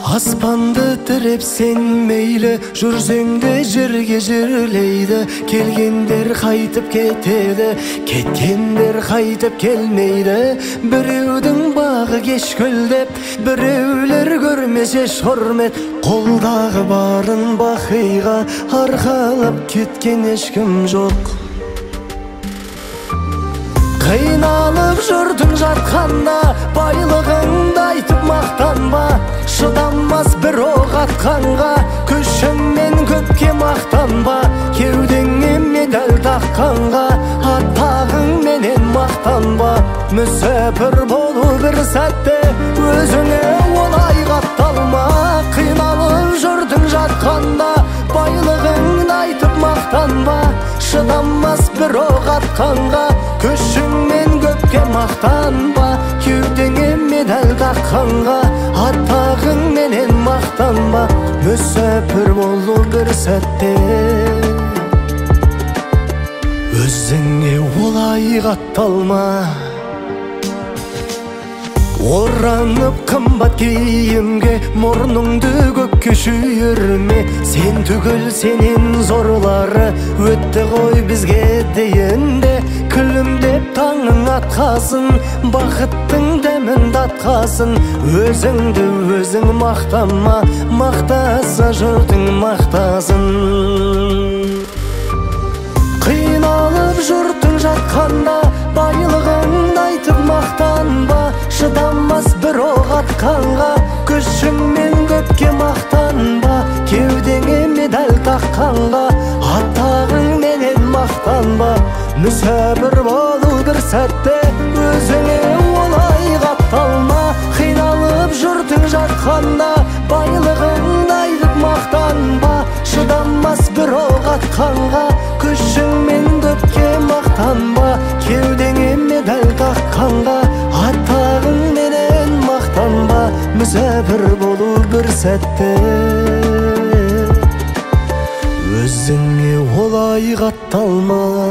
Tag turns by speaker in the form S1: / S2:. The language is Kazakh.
S1: Аспанды тіреп сен мейлі, жүрсеңде жерге жерлейді. Келгендер қайтып кетеді, кеткендер қайтып келмейді. Біреудің бағы кеш көлдеп, біреулер көрмес еш құрмет. Қолдағы барын бақиға арқалап кеткен ешкім жоқ. Қиналып жүрдің жатқанда, байлығыңды айтып мақтанба. Шыдамас бір оқ атқанға, күшіңмен көпке мақтанба. Кеудеңе медаль таққанға, атағыңменен мақтанба. Мүсәпір болу бір сәтте, өзіңе олай қапталма. Қиналып жүрдің жатқанда, байлығыңды айтып мақтанба. Шыдамас бір оқ атқанға, күшіңмен көпке мақтанба. Кеудеңе медаль таққанға, атағыңменен мақтанба. Мүсәпір болу бір сәтте, өзіңе олай қатталма. Оранып қымбат киімге, мұрныңды көкке шүйірме. Сен түгіл сенен зорлары өтті ғой бізге дейінде. Күлімдеп таңың атқасын, бақыттың дәмін татқасын. Өзіңді өзің мақтама, мақтаса жұртың мақтасын. Қиналып жүртің жатқанда, байлығыңды айтып мақтанба. Шыдамас бір оқ атқанға, күшіңмен көпке мақтанба. Кеудеңе медаль таққанға, атағыңменен мақтанба. Мүсәпір болу бір сәтте, өзіңе олай қапталма. Қиналып жүртің жатқанда, байлығыңды айтып мақтанба. Шыдамас бір оқ атқанға, күшіңмен көпке мақтанба. Кеудеңе медаль таққанға, атағыңменен мақтанба. Мүсәпір болу бір сәтте, өзіңе олай қатталма.